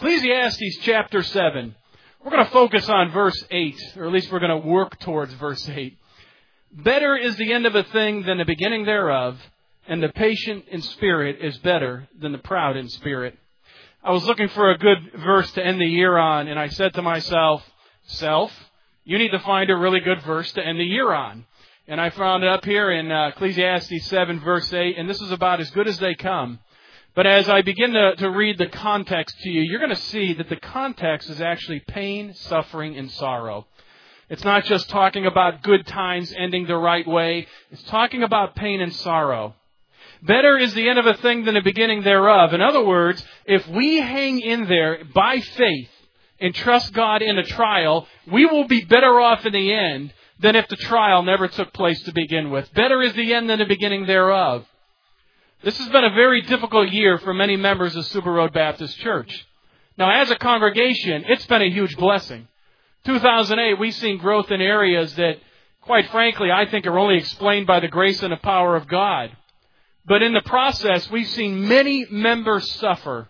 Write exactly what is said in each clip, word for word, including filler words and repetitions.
Ecclesiastes chapter seven. We're going to focus on verse eight, or at least we're going to work towards verse eight. Better is the end of a thing than the beginning thereof, and the patient in spirit is better than the proud in spirit. I was looking for a good verse to end the year on, and I said to myself, Self, you need to find a really good verse to end the year on. And I found it up here in uh, Ecclesiastes seven, verse eight, and this is about as good as they come. But as I begin to, to read the context to you, you're going to see that the context is actually pain, suffering, and sorrow. It's not just talking about good times ending the right way. It's talking about pain and sorrow. Better is the end of a thing than the beginning thereof. In other words, if we hang in there by faith and trust God in a trial, we will be better off in the end than if the trial never took place to begin with. Better is the end than the beginning thereof. This has been a very difficult year for many members of Super Road Baptist Church. Now, as a congregation, it's been a huge blessing. two thousand eight, we've seen growth in areas that, quite frankly, I think are only explained by the grace and the power of God. But in the process, we've seen many members suffer.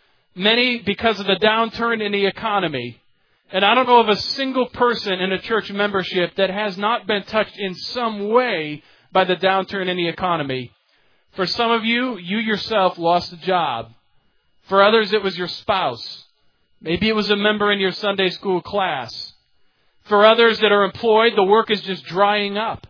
Many because of the downturn in the economy. And I don't know of a single person in a church membership that has not been touched in some way by the downturn in the economy. For some of you, you yourself lost a job. For others, it was your spouse. Maybe it was a member in your Sunday school class. For others that are employed, the work is just drying up.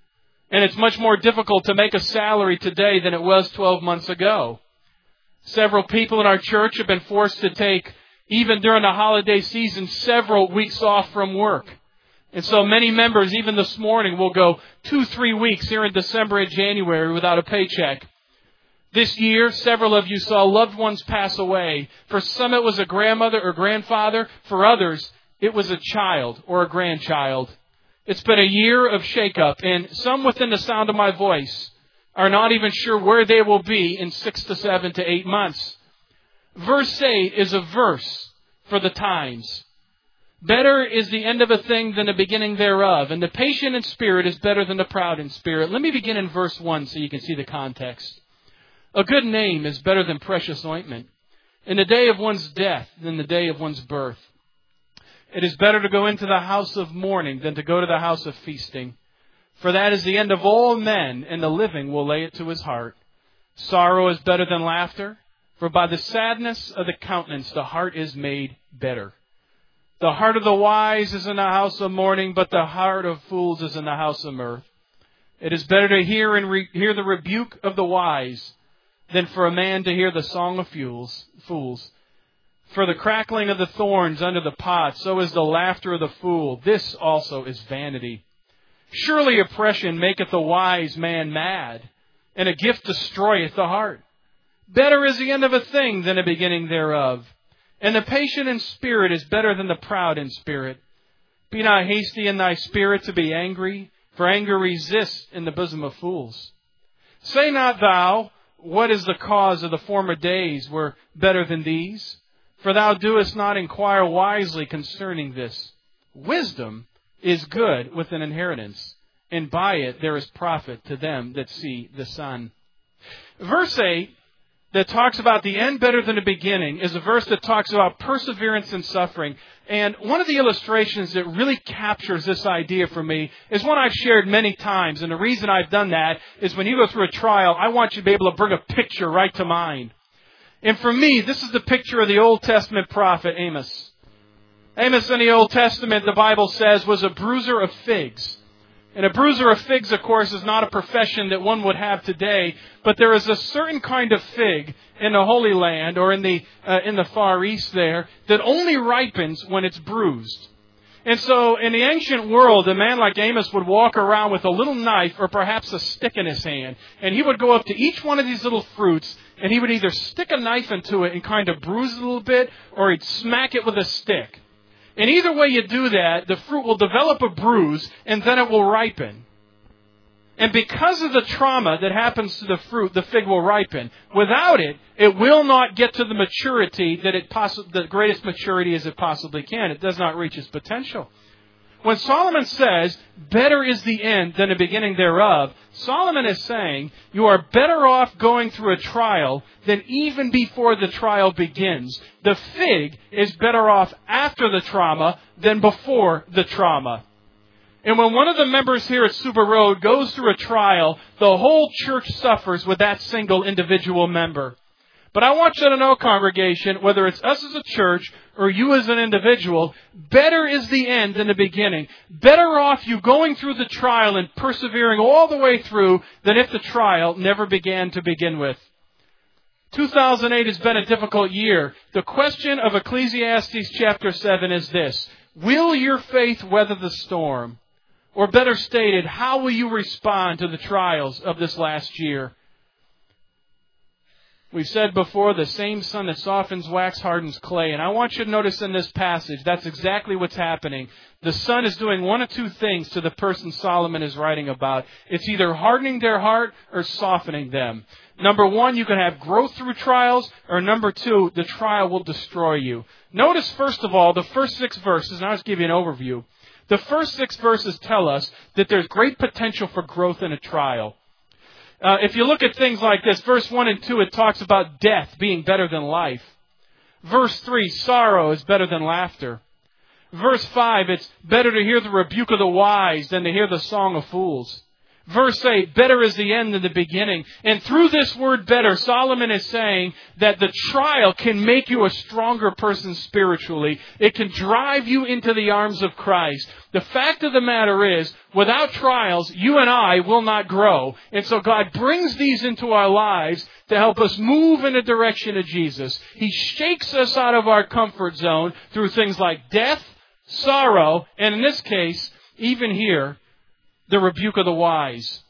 And it's much more difficult to make a salary today than it was twelve months ago. Several people in our church have been forced to take, even during the holiday season, several weeks off from work. And so many members, even this morning, will go two, three weeks here in December and January without a paycheck. This year, several of you saw loved ones pass away. For some, it was a grandmother or grandfather. For others, it was a child or a grandchild. It's been a year of shakeup, and some within the sound of my voice are not even sure where they will be in six to seven to eight months. Verse eight is a verse for the times. Better is the end of a thing than the beginning thereof, and the patient in spirit is better than the proud in spirit. Let me begin in verse one so you can see the context. A good name is better than precious ointment, in the day of one's death than the day of one's birth. It is better to go into the house of mourning than to go to the house of feasting. For that is the end of all men, and the living will lay it to his heart. Sorrow is better than laughter, for by the sadness of the countenance the heart is made better. The heart of the wise is in the house of mourning, but the heart of fools is in the house of mirth. It is better to hear and re- hear the rebuke of the wise than for a man to hear the song of fools. fools. For the crackling of the thorns under the pot, so is the laughter of the fool. This also is vanity. Surely oppression maketh the wise man mad, and a gift destroyeth the heart. Better is the end of a thing than the beginning thereof. And the patient in spirit is better than the proud in spirit. Be not hasty in thy spirit to be angry, for anger resists in the bosom of fools. Say not thou, what is the cause of the former days were better than these? For thou doest not inquire wisely concerning this. Wisdom is good with an inheritance, and by it there is profit to them that see the sun. Verse eight, that talks about the end better than the beginning, is a verse that talks about perseverance and suffering. And one of the illustrations that really captures this idea for me is one I've shared many times. And the reason I've done that is when you go through a trial, I want you to be able to bring a picture right to mind. And for me, this is the picture of the Old Testament prophet Amos. Amos in the Old Testament, the Bible says, was a bruiser of figs. And a bruiser of figs, of course, is not a profession that one would have today, but there is a certain kind of fig in the Holy Land or in the uh, in the Far East there that only ripens when it's bruised. And so in the ancient world, a man like Amos would walk around with a little knife or perhaps a stick in his hand, and he would go up to each one of these little fruits, and he would either stick a knife into it and kind of bruise it a little bit, or he'd smack it with a stick. And either way you do that, the fruit will develop a bruise, and then it will ripen. And because of the trauma that happens to the fruit, the fig will ripen. Without it, it will not get to the maturity that it possi- the greatest maturity as it possibly can. It does not reach its potential. When Solomon says, better is the end than the beginning thereof, Solomon is saying, you are better off going through a trial than even before the trial begins. The fig is better off after the trauma than before the trauma. And when one of the members here at Super Road goes through a trial, the whole church suffers with that single individual member. But I want you to know, congregation, whether it's us as a church or you as an individual, better is the end than the beginning. Better off you going through the trial and persevering all the way through than if the trial never began to begin with. two thousand eight has been a difficult year. The question of Ecclesiastes chapter seven is this: will your faith weather the storm? Or better stated, how will you respond to the trials of this last year? We've said before, the same sun that softens wax hardens clay. And I want you to notice in this passage, that's exactly what's happening. The sun is doing one of two things to the person Solomon is writing about. It's either hardening their heart or softening them. Number one, you can have growth through trials, or number two, the trial will destroy you. Notice, first of all, the first six verses, and I'll just give you an overview. The first six verses tell us that there's great potential for growth in a trial. Uh, if you look at things like this, verse one and two, it talks about death being better than life. Verse three, sorrow is better than laughter. Verse five, it's better to hear the rebuke of the wise than to hear the song of fools. Verse eight, better is the end than the beginning. And through this word better, Solomon is saying that the trial can make you a stronger person spiritually. It can drive you into the arms of Christ. The fact of the matter is, without trials, you and I will not grow. And so God brings these into our lives to help us move in the direction of Jesus. He shakes us out of our comfort zone through things like death, sorrow, and in this case, even here, the rebuke of the wise.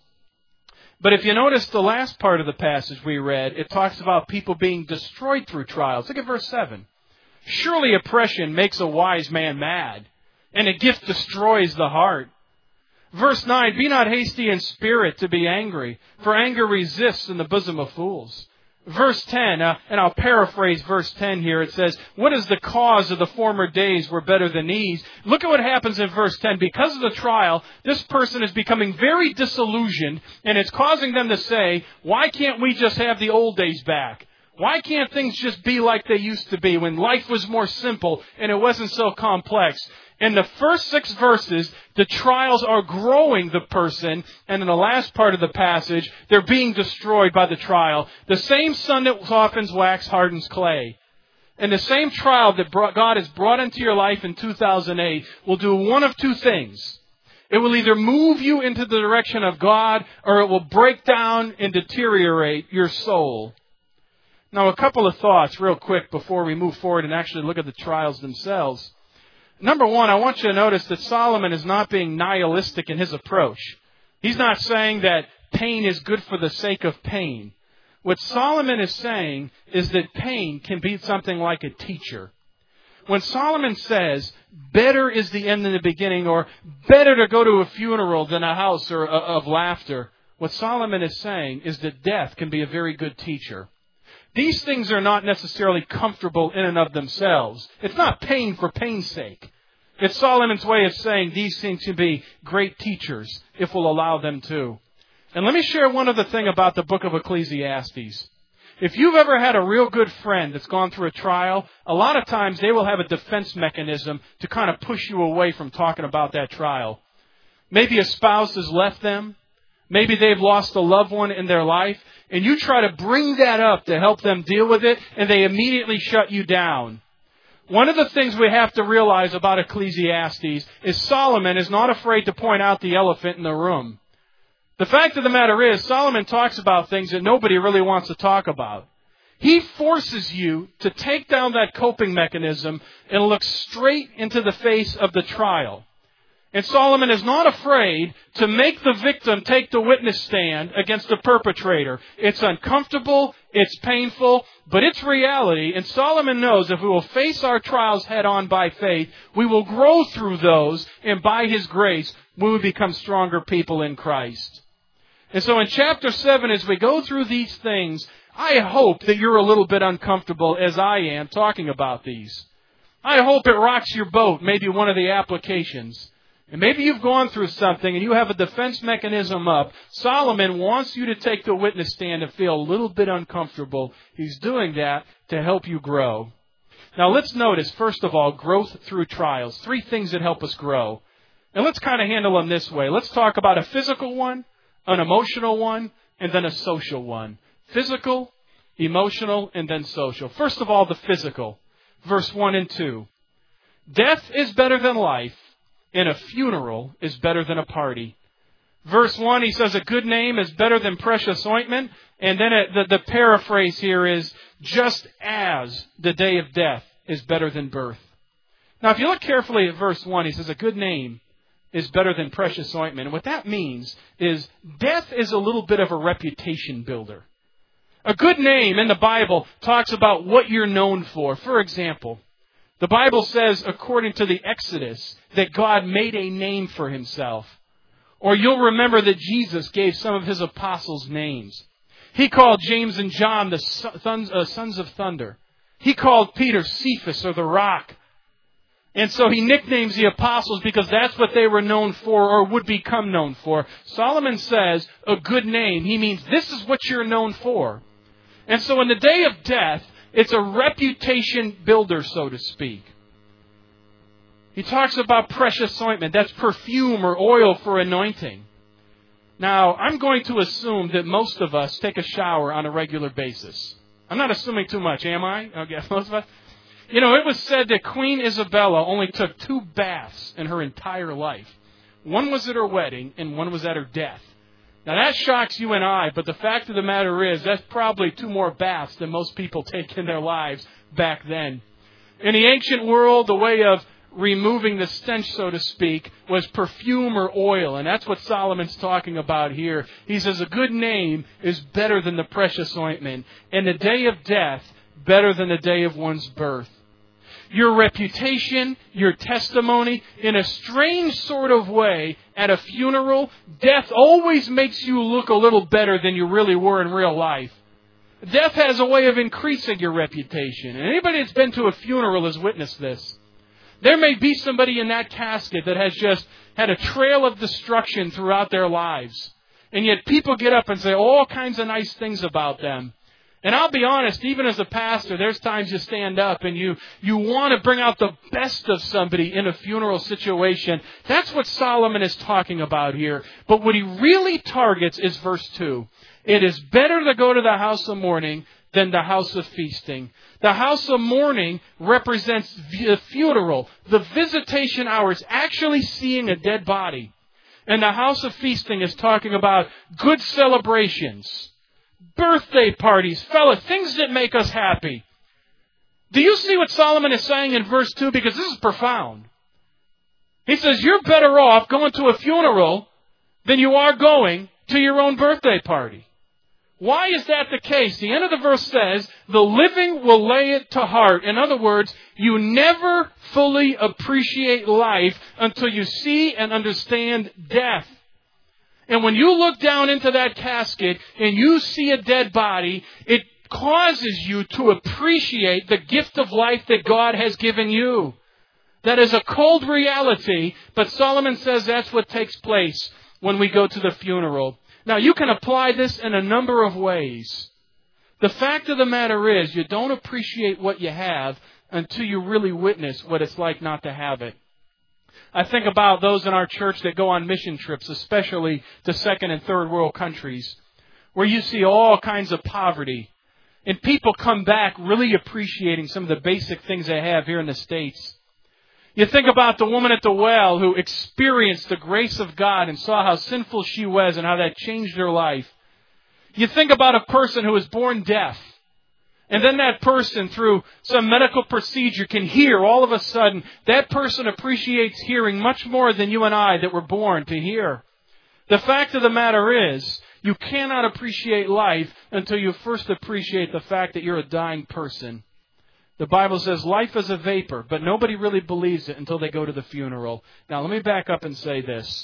But if you notice the last part of the passage we read, it talks about people being destroyed through trials. Look at verse seven. Surely oppression makes a wise man mad, and a gift destroys the heart. Verse nine, be not hasty in spirit to be angry, for anger resists in the bosom of fools. Verse ten, uh, and I'll paraphrase verse ten here. It says, what is the cause of the former days were better than these? Look at what happens in verse ten. Because of the trial, this person is becoming very disillusioned, and it's causing them to say, why can't we just have the old days back? Why can't things just be like they used to be when life was more simple and it wasn't so complex? In the first six verses, the trials are growing the person, and in the last part of the passage, they're being destroyed by the trial. The same sun that softens wax hardens clay. And the same trial that God has brought into your life in two thousand eight will do one of two things. It will either move you into the direction of God, or it will break down and deteriorate your soul. Now, a couple of thoughts real quick before we move forward and actually look at the trials themselves. Number one, I want you to notice that Solomon is not being nihilistic in his approach. He's not saying that pain is good for the sake of pain. What Solomon is saying is that pain can be something like a teacher. When Solomon says, better is the end than the beginning, or better to go to a funeral than a house or of laughter, what Solomon is saying is that death can be a very good teacher. These things are not necessarily comfortable in and of themselves. It's not pain for pain's sake. It's Solomon's way of saying these things can be great teachers if we'll allow them to. And let me share one other thing about the book of Ecclesiastes. If you've ever had a real good friend that's gone through a trial, a lot of times they will have a defense mechanism to kind of push you away from talking about that trial. Maybe a spouse has left them. Maybe they've lost a loved one in their life, and you try to bring that up to help them deal with it, and they immediately shut you down. One of the things we have to realize about Ecclesiastes is Solomon is not afraid to point out the elephant in the room. The fact of the matter is, Solomon talks about things that nobody really wants to talk about. He forces you to take down that coping mechanism and look straight into the face of the trial. And Solomon is not afraid to make the victim take the witness stand against the perpetrator. It's uncomfortable, it's painful, but it's reality. And Solomon knows if we will face our trials head on by faith, we will grow through those, and by His grace, we will become stronger people in Christ. And so in chapter seven, as we go through these things, I hope that you're a little bit uncomfortable as I am talking about these. I hope it rocks your boat, maybe one of the applications. And maybe you've gone through something and you have a defense mechanism up. Solomon wants you to take the witness stand and feel a little bit uncomfortable. He's doing that to help you grow. Now let's notice, first of all, growth through trials. Three things that help us grow. And let's kind of handle them this way. Let's talk about a physical one, an emotional one, and then a social one. Physical, emotional, and then social. First of all, the physical. Verse one and two. Death is better than life, and a funeral is better than a party. Verse one, he says a good name is better than precious ointment. And then it, the, the paraphrase here is, just as the day of death is better than birth. Now, if you look carefully at verse one, he says a good name is better than precious ointment. And what that means is death is a little bit of a reputation builder. A good name in the Bible talks about what you're known for. For example, the Bible says, according to the Exodus, that God made a name for himself. Or you'll remember that Jesus gave some of his apostles names. He called James and John the sons, uh, sons of thunder. He called Peter Cephas, or the rock. And so he nicknames the apostles because that's what they were known for or would become known for. Solomon says a good name. He means this is what you're known for. And so in the day of death, it's a reputation builder, so to speak. He talks about precious ointment. That's perfume or oil for anointing. Now, I'm going to assume that most of us take a shower on a regular basis. I'm not assuming too much, am I? Okay, most of us. You know, it was said that Queen Isabella only took two baths in her entire life. One was at her wedding and one was at her death. Now that shocks you and I, but the fact of the matter is that's probably two more baths than most people take in their lives back then. In the ancient world, the way of removing the stench, so to speak, was perfume or oil. And that's what Solomon's talking about here. He says a good name is better than the precious ointment, and the day of death better than the day of one's birth. Your reputation, your testimony, in a strange sort of way, at a funeral, death always makes you look a little better than you really were in real life. Death has a way of increasing your reputation. And anybody that's been to a funeral has witnessed this. There may be somebody in that casket that has just had a trail of destruction throughout their lives. And yet people get up and say all kinds of nice things about them. And I'll be honest, even as a pastor, there's times you stand up and you, you want to bring out the best of somebody in a funeral situation. That's what Solomon is talking about here. But what he really targets is verse two. It is better to go to the house of mourning than the house of feasting. The house of mourning represents the funeral, the visitation hours, actually seeing a dead body. And the house of feasting is talking about good celebrations, birthday parties, fellas, things that make us happy. Do you see what Solomon is saying in verse two? Because this is profound. He says, you're better off going to a funeral than you are going to your own birthday party. Why is that the case? The end of the verse says, the living will lay it to heart. In other words, you never fully appreciate life until you see and understand death. And when you look down into that casket and you see a dead body, it causes you to appreciate the gift of life that God has given you. That is a cold reality, but Solomon says that's what takes place when we go to the funeral. Now, you can apply this in a number of ways. The fact of the matter is, you don't appreciate what you have until you really witness what it's like not to have it. I think about those in our church that go on mission trips, especially to second and third world countries, where you see all kinds of poverty. And people come back really appreciating some of the basic things they have here in the States. You think about the woman at the well who experienced the grace of God and saw how sinful she was and how that changed her life. You think about a person who was born deaf. And then that person, through some medical procedure, can hear all of a sudden. That person appreciates hearing much more than you and I that were born to hear. The fact of the matter is, you cannot appreciate life until you first appreciate the fact that you're a dying person. The Bible says life is a vapor, but nobody really believes it until they go to the funeral. Now, let me back up and say this.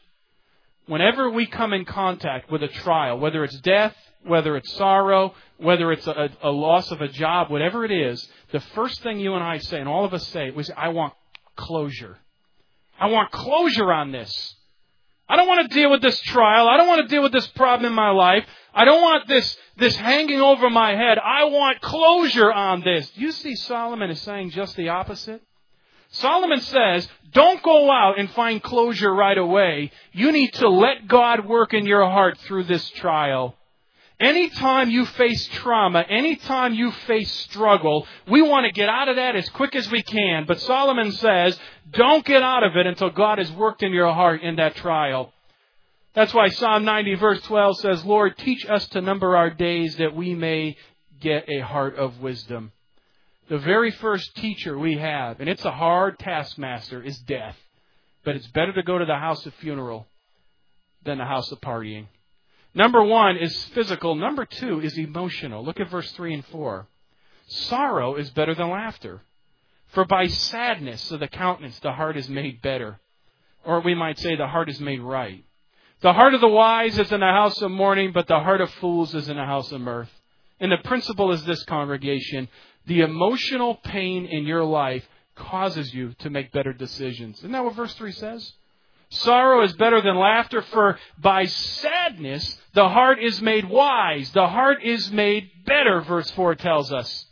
Whenever we come in contact with a trial, whether it's death, whether it's sorrow, whether it's a, a loss of a job, whatever it is, the first thing you and I say, and all of us say, was, I want closure. I want closure on this. I don't want to deal with this trial. I don't want to deal with this problem in my life. I don't want this, this hanging over my head. I want closure on this. You see, Solomon is saying just the opposite. Solomon says, don't go out and find closure right away. You need to let God work in your heart through this trial. Anytime you face trauma, anytime you face struggle, we want to get out of that as quick as we can. But Solomon says, don't get out of it until God has worked in your heart in that trial. That's why Psalm ninety verse twelve says, Lord, teach us to number our days that we may get a heart of wisdom. The very first teacher we have, and it's a hard taskmaster, is death. But it's better to go to the house of funeral than the house of partying. Number one is physical. Number two is emotional. Look at verse three and four. Sorrow is better than laughter. For by sadness of the countenance the heart is made better. Or we might say the heart is made right. The heart of the wise is in the house of mourning, but the heart of fools is in the house of mirth. And the principle is this, congregation. The emotional pain in your life causes you to make better decisions. Isn't that what verse three says? Sorrow is better than laughter, for by sadness the heart is made wise. The heart is made better, verse four tells us.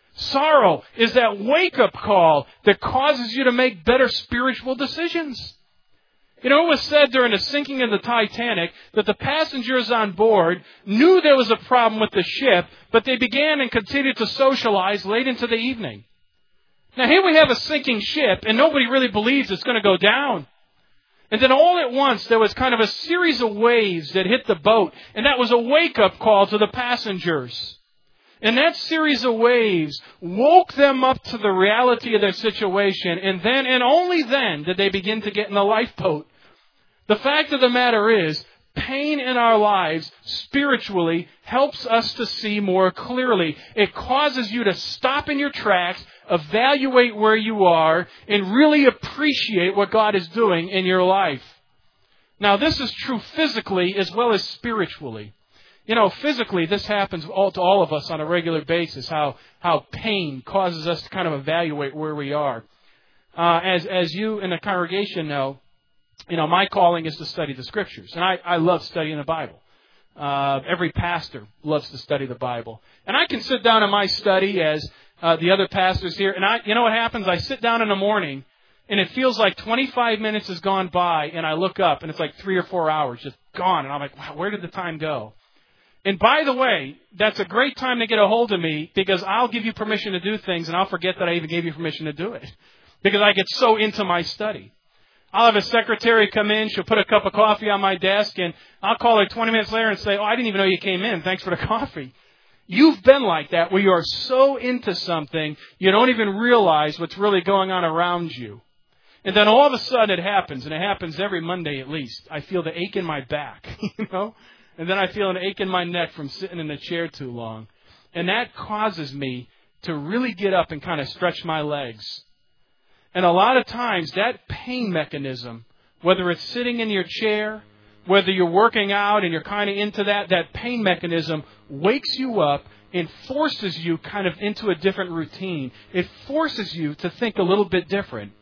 Sorrow is that wake-up call that causes you to make better spiritual decisions. You know, it was said during the sinking of the Titanic that the passengers on board knew there was a problem with the ship, but they began and continued to socialize late into the evening. Now here we have a sinking ship, and nobody really believes it's going to go down. And then all at once there was kind of a series of waves that hit the boat, and that was a wake-up call to the passengers. And that series of waves woke them up to the reality of their situation, and then and only then did they begin to get in the lifeboat. The fact of the matter is, pain in our lives spiritually helps us to see more clearly. It causes you to stop in your tracks, evaluate where you are, and really appreciate what God is doing in your life. Now, this is true physically as well as spiritually. You know, physically, this happens all to all of us on a regular basis, how, how pain causes us to kind of evaluate where we are. Uh, as, as you in the congregation know, you know, my calling is to study the Scriptures. And I, I love studying the Bible. Uh, every pastor loves to study the Bible. And I can sit down in my study as uh, the other pastors here. And I, you know what happens? I sit down in the morning, and it feels like twenty-five minutes has gone by, and I look up, and it's like three or four hours just gone. And I'm like, wow, where did the time go? And by the way, that's a great time to get a hold of me, because I'll give you permission to do things, and I'll forget that I even gave you permission to do it, because I get so into my study. I'll have a secretary come in. She'll put a cup of coffee on my desk, and I'll call her twenty minutes later and say, oh, I didn't even know you came in. Thanks for the coffee. You've been like that, where you are so into something, you don't even realize what's really going on around you. And then all of a sudden it happens, and it happens every Monday at least. I feel the ache in my back, you know, and then I feel an ache in my neck from sitting in the chair too long. And that causes me to really get up and kind of stretch my legs. And a lot of times that pain mechanism, whether it's sitting in your chair, whether you're working out and you're kind of into that, that pain mechanism wakes you up and forces you kind of into a different routine. It forces you to think a little bit different.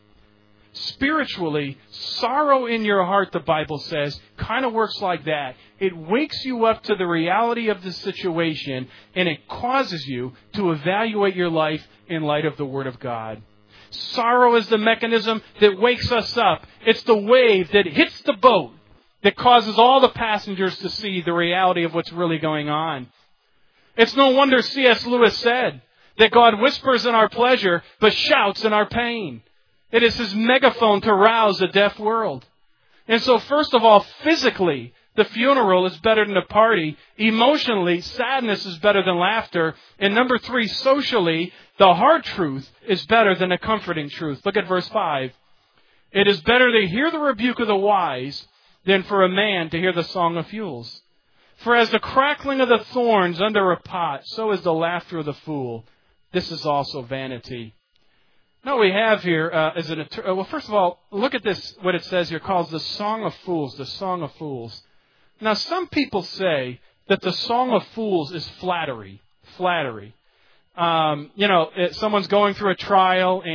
Spiritually, sorrow in your heart, the Bible says, kind of works like that. It wakes you up to the reality of the situation, and it causes you to evaluate your life in light of the Word of God. Sorrow is the mechanism that wakes us up. It's the wave that hits the boat that causes all the passengers to see the reality of what's really going on. It's no wonder C S Lewis said that God whispers in our pleasure, but shouts in our pain. It is His megaphone to rouse a deaf world. And so first of all, physically, the funeral is better than the party. Emotionally, sadness is better than laughter. And number three, socially, the hard truth is better than the comforting truth. Look at verse five. It is better to hear the rebuke of the wise than for a man to hear the song of fools. For as the crackling of the thorns under a pot, so is the laughter of the fool. This is also vanity. Now what we have here uh, is an... Well, first of all, look at this, what it says here, calls the Song of Fools, the Song of Fools. Now, some people say that the Song of Fools is flattery. Flattery. Um, you know, it, someone's going through a trial, and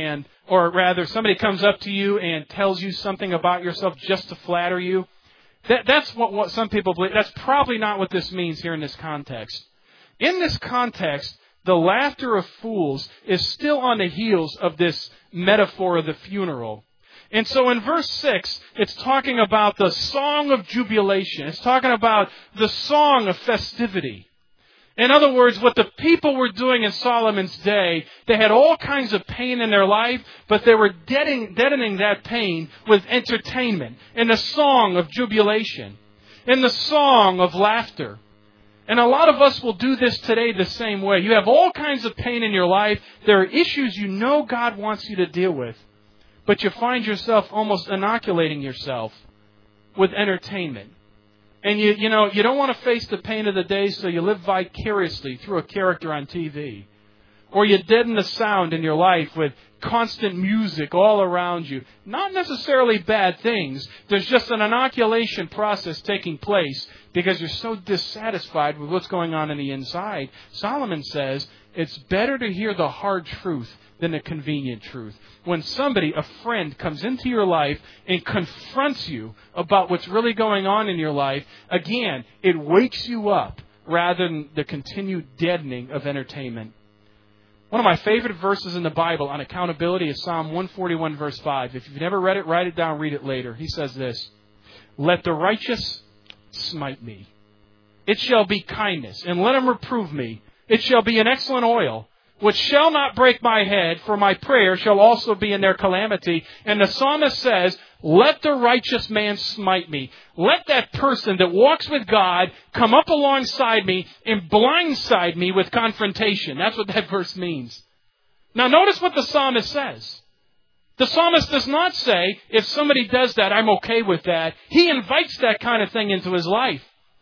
or rather somebody comes up to you and tells you something about yourself just to flatter you, that, that's what, what some people believe. That's probably not what this means here in this context. In this context, the laughter of fools is still on the heels of this metaphor of the funeral. And so in verse six, it's talking about the song of jubilation. It's talking about the song of festivity. In other words, what the people were doing in Solomon's day, they had all kinds of pain in their life, but they were deadening, deadening that pain with entertainment, in the song of jubilation, in the song of laughter. And a lot of us will do this today the same way. You have all kinds of pain in your life. There are issues you know God wants you to deal with, but you find yourself almost inoculating yourself with entertainment. And you, you know, you don't want to face the pain of the day, so you live vicariously through a character on T V. Or you deaden the sound in your life with constant music all around you. Not necessarily bad things. There's just an inoculation process taking place because you're so dissatisfied with what's going on in the inside. Solomon says it's better to hear the hard truth than a convenient truth. When somebody, a friend, comes into your life and confronts you about what's really going on in your life, again, it wakes you up rather than the continued deadening of entertainment. One of my favorite verses in the Bible on accountability is Psalm one forty-one, verse five. If you've never read it, write it down, read it later. He says this, "Let the righteous smite me. It shall be kindness, and let him reprove me. It shall be an excellent oil, which shall not break my head, for my prayer shall also be in their calamity." And the psalmist says, let the righteous man smite me. Let that person that walks with God come up alongside me and blindside me with confrontation. That's what that verse means. Now notice what the psalmist says. The psalmist does not say, if somebody does that, I'm okay with that. He invites that kind of thing into his life.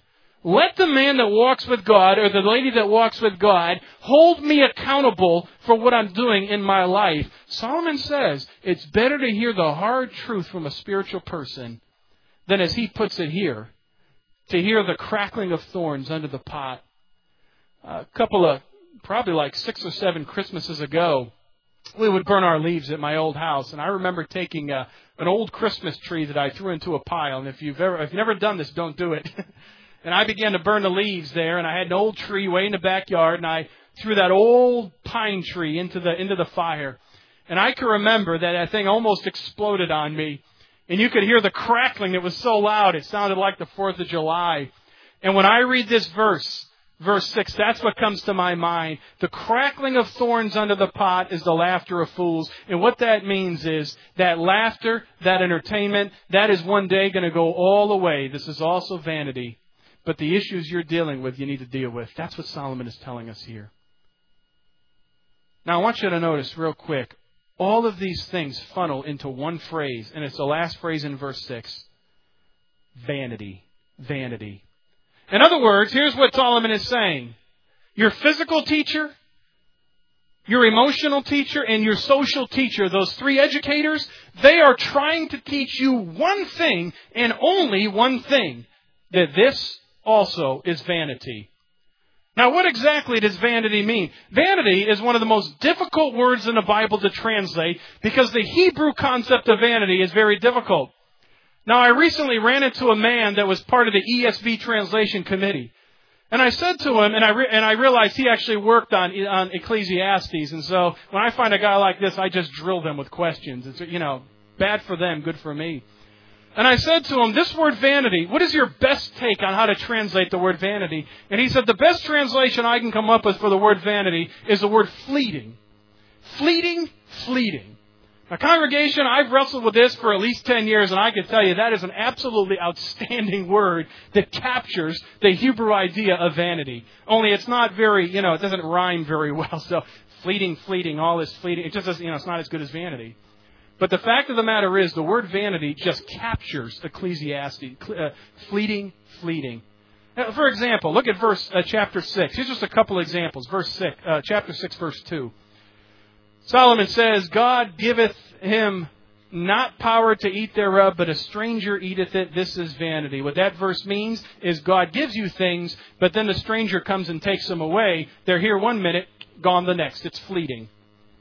Let the man that walks with God or the lady that walks with God hold me accountable for what I'm doing in my life. Solomon says it's better to hear the hard truth from a spiritual person than, as he puts it here, to hear the crackling of thorns under the pot. A couple of, probably like six or seven Christmases ago, we would burn our leaves at my old house. And I remember taking a, an old Christmas tree that I threw into a pile. And if you've ever, if you've never done this, don't do it. And I began to burn the leaves there, and I had an old tree way in the backyard, and I threw that old pine tree into the into the fire. And I can remember that that thing almost exploded on me. And you could hear the crackling. It was so loud, it sounded like the fourth of July. And when I read this verse, verse six, that's what comes to my mind. The crackling of thorns under the pot is the laughter of fools. And what that means is that laughter, that entertainment, that is one day going to go all away. This is also vanity. But the issues you're dealing with, you need to deal with. That's what Solomon is telling us here. Now, I want you to notice real quick, all of these things funnel into one phrase, and it's the last phrase in verse six. Vanity. Vanity. In other words, here's what Solomon is saying. Your physical teacher, your emotional teacher, and your social teacher, those three educators, they are trying to teach you one thing and only one thing, that this also is vanity. Now, what exactly does vanity mean? Vanity is one of the most difficult words in the Bible to translate because the Hebrew concept of vanity is very difficult. Now, I recently ran into a man that was part of the E S V translation committee. And I said to him, and I re- and I realized he actually worked on on Ecclesiastes. And so when I find a guy like this, I just drill them with questions. It's, you know, bad for them, good for me. And I said to him, this word vanity, what is your best take on how to translate the word vanity? And he said, the best translation I can come up with for the word vanity is the word fleeting. Fleeting, fleeting. Now, congregation, I've wrestled with this for at least ten years, and I can tell you that is an absolutely outstanding word that captures the Hebrew idea of vanity. Only it's not very, you know, it doesn't rhyme very well. So fleeting, fleeting, all this fleeting, it just doesn't, you know, it's not as good as vanity. But the fact of the matter is, the word vanity just captures Ecclesiastes, uh, fleeting, fleeting. Uh, for example, look at verse uh, chapter six. Here's just a couple examples. Verse six, uh, chapter six, verse two. Solomon says, God giveth him not power to eat thereof, but a stranger eateth it. This is vanity. What that verse means is God gives you things, but then the stranger comes and takes them away. They're here one minute, gone the next. It's fleeting.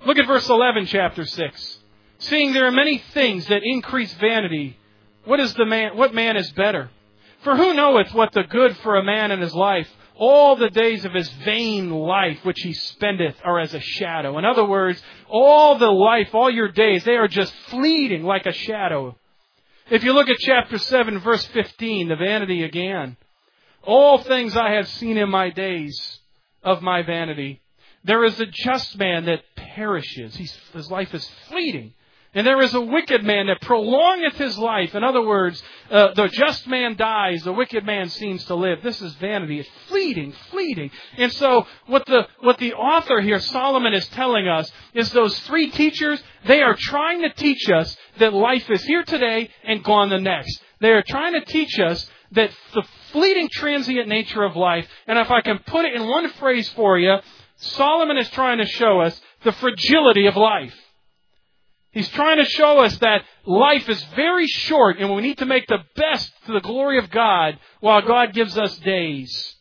Look at verse eleven, chapter six. Seeing there are many things that increase vanity, what is the man, what man is better? For who knoweth what the good for a man in his life? All the days of his vain life which he spendeth are as a shadow. In other words, all the life, all your days, they are just fleeting like a shadow. If you look at chapter seven, verse fifteen, the vanity again. All things I have seen in my days of my vanity. There is a just man that perishes. He's, his life is fleeting. And there is a wicked man that prolongeth his life. In other words, uh, the just man dies, the wicked man seems to live. This is vanity. It's fleeting, fleeting. And so what the what the author here, Solomon, is telling us is those three teachers, they are trying to teach us that life is here today and gone the next. They are trying to teach us that the fleeting, transient nature of life, and if I can put it in one phrase for you, Solomon is trying to show us the fragility of life. He's trying to show us that life is very short and we need to make the best to the glory of God while God gives us days.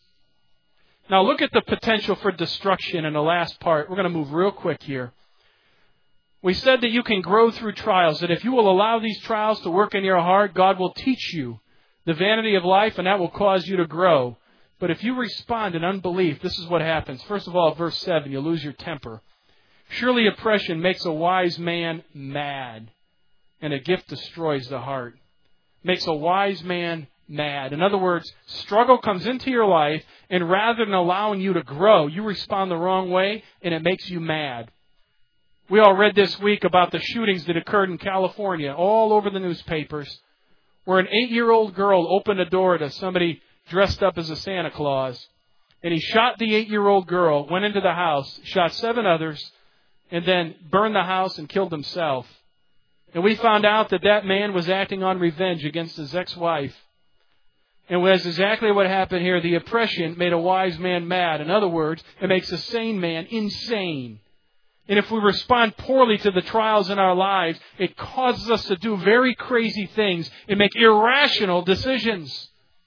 Now look at the potential for destruction in the last part. We're going to move real quick here. We said that you can grow through trials, that if you will allow these trials to work in your heart, God will teach you the vanity of life and that will cause you to grow. But if you respond in unbelief, this is what happens. First of all, verse seven, you lose your temper. Surely oppression makes a wise man mad, and a gift destroys the heart. Makes a wise man mad. In other words, struggle comes into your life, and rather than allowing you to grow, you respond the wrong way, and it makes you mad. We all read this week about the shootings that occurred in California, all over the newspapers, where an eight-year-old girl opened a door to somebody dressed up as a Santa Claus, and he shot the eight-year-old girl, went into the house, shot seven others, and then burned the house and killed himself. And we found out that that man was acting on revenge against his ex-wife. And that's exactly what happened here. The oppression made a wise man mad. In other words, it makes a sane man insane. And if we respond poorly to the trials in our lives, it causes us to do very crazy things and make irrational decisions.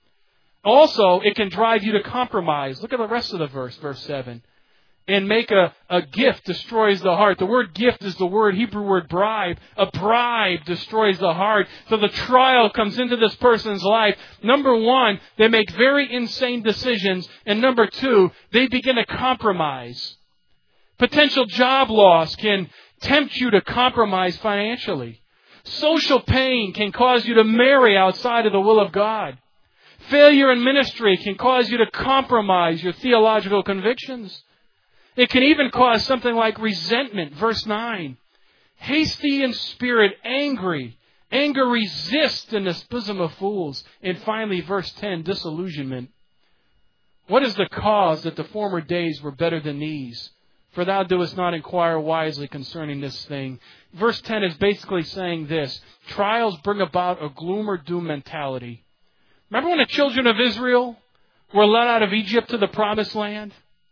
Also, it can drive you to compromise. Look at the rest of the verse, verse seven. And make a, a gift destroys the heart. The word gift is the word, Hebrew word bribe. A bribe destroys the heart. So the trial comes into this person's life. Number one, they make very insane decisions. And number two, they begin to compromise. Potential job loss can tempt you to compromise financially. Social pain can cause you to marry outside of the will of God. Failure in ministry can cause you to compromise your theological convictions. It can even cause something like resentment. Verse nine. Hasty in spirit, angry. Anger resists in the bosom of fools. And finally, verse ten, disillusionment. What is the cause that the former days were better than these? For thou doest not inquire wisely concerning this thing. Verse ten is basically saying this. Trials bring about a gloom or doom mentality. Remember when the children of Israel were led out of Egypt to the promised land?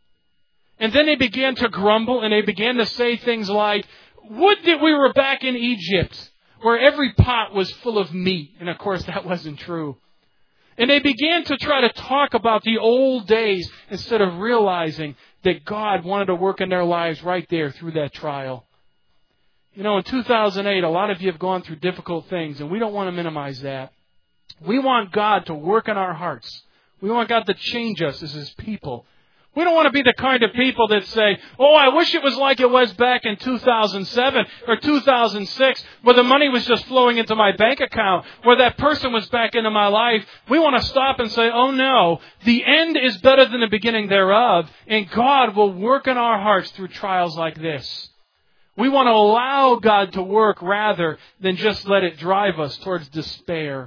And then they began to grumble and they began to say things like, would that we were back in Egypt where every pot was full of meat. And of course that wasn't true. And they began to try to talk about the old days instead of realizing that God wanted to work in their lives right there through that trial. You know, in two thousand eight, a lot of you have gone through difficult things, and we don't want to minimize that. We want God to work in our hearts. We want God to change us as His people. We don't want to be the kind of people that say, oh, I wish it was like it was back in two thousand seven or two thousand six, where the money was just flowing into my bank account, where that person was back into my life. We want to stop and say, oh no, the end is better than the beginning thereof, and God will work in our hearts through trials like this. We want to allow God to work rather than just let it drive us towards despair.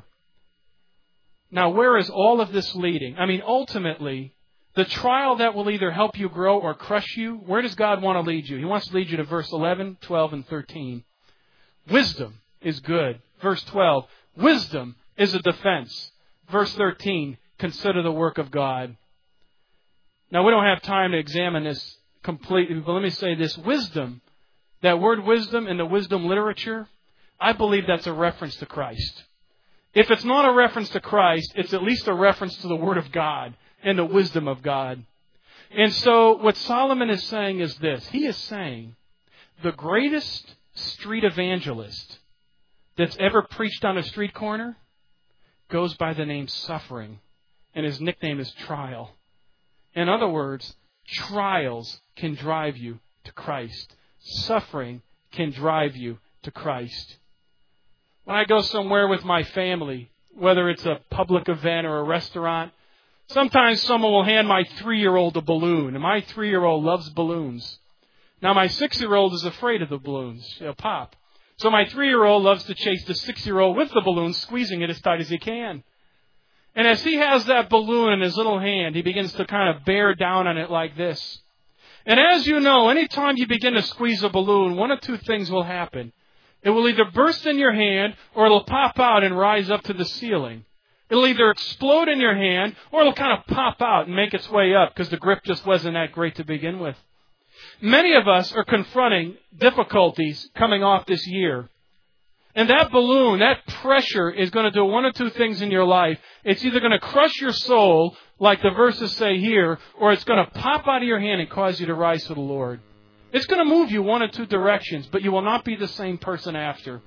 Now, where is all of this leading? I mean, ultimately, the trial that will either help you grow or crush you, where does God want to lead you? He wants to lead you to verse eleven, twelve, and thirteen. Wisdom is good. Verse twelve, wisdom is a defense. Verse thirteen, consider the work of God. Now, we don't have time to examine this completely, but let me say this. Wisdom, that word wisdom in the wisdom literature, I believe that's a reference to Christ. If it's not a reference to Christ, it's at least a reference to the Word of God and the wisdom of God. And so what Solomon is saying is this. He is saying The greatest street evangelist that's ever preached on a street corner goes by the name Suffering, and his nickname is Trial. In other words, trials can drive you to Christ. Suffering can drive you to Christ. When I go somewhere with my family, whether it's a public event or a restaurant, sometimes someone will hand my three-year-old a balloon, and my three-year-old loves balloons. Now, my six-year-old is afraid of the balloons. They'll pop. So my three-year-old loves to chase the six-year-old with the balloon, squeezing it as tight as he can. And as he has that balloon in his little hand, he begins to kind of bear down on it like this. And as you know, anytime you begin to squeeze a balloon, one of two things will happen. It will either burst in your hand or it'll pop out and rise up to the ceiling. It'll either explode in your hand or it'll kind of pop out and make its way up because the grip just wasn't that great to begin with. Many of us are confronting difficulties coming off this year. And that balloon, that pressure is going to do one of two things in your life. It's either going to crush your soul, like the verses say here, or it's going to pop out of your hand and cause you to rise to the Lord. It's going to move you one of two directions, but you will not be the same person after.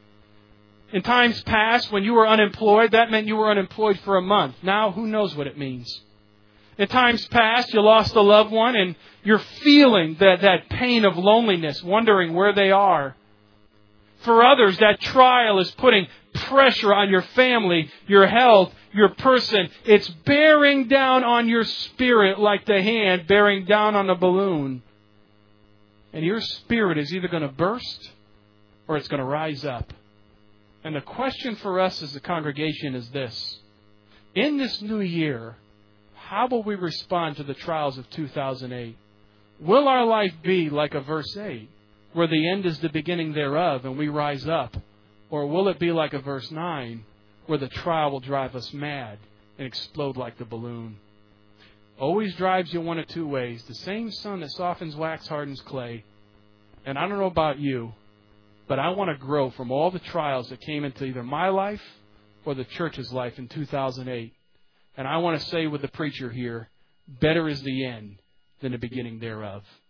In times past, when you were unemployed, that meant you were unemployed for a month. Now, who knows what it means? In times past, you lost a loved one and you're feeling that, that pain of loneliness, wondering where they are. For others, that trial is putting pressure on your family, your health, your person. It's bearing down on your spirit like the hand bearing down on a balloon. And your spirit is either going to burst or it's going to rise up. And the question for us as a congregation is this. In this new year, how will we respond to the trials of two thousand eight? Will our life be like a verse eight, where the end is the beginning thereof and we rise up? Or will it be like a verse nine, where the trial will drive us mad and explode like the balloon? Always drives you one of two ways. The same sun that softens wax hardens clay. And I don't know about you, but I want to grow from all the trials that came into either my life or the church's life in two thousand eight. And I want to say with the preacher here, better is the end than the beginning thereof.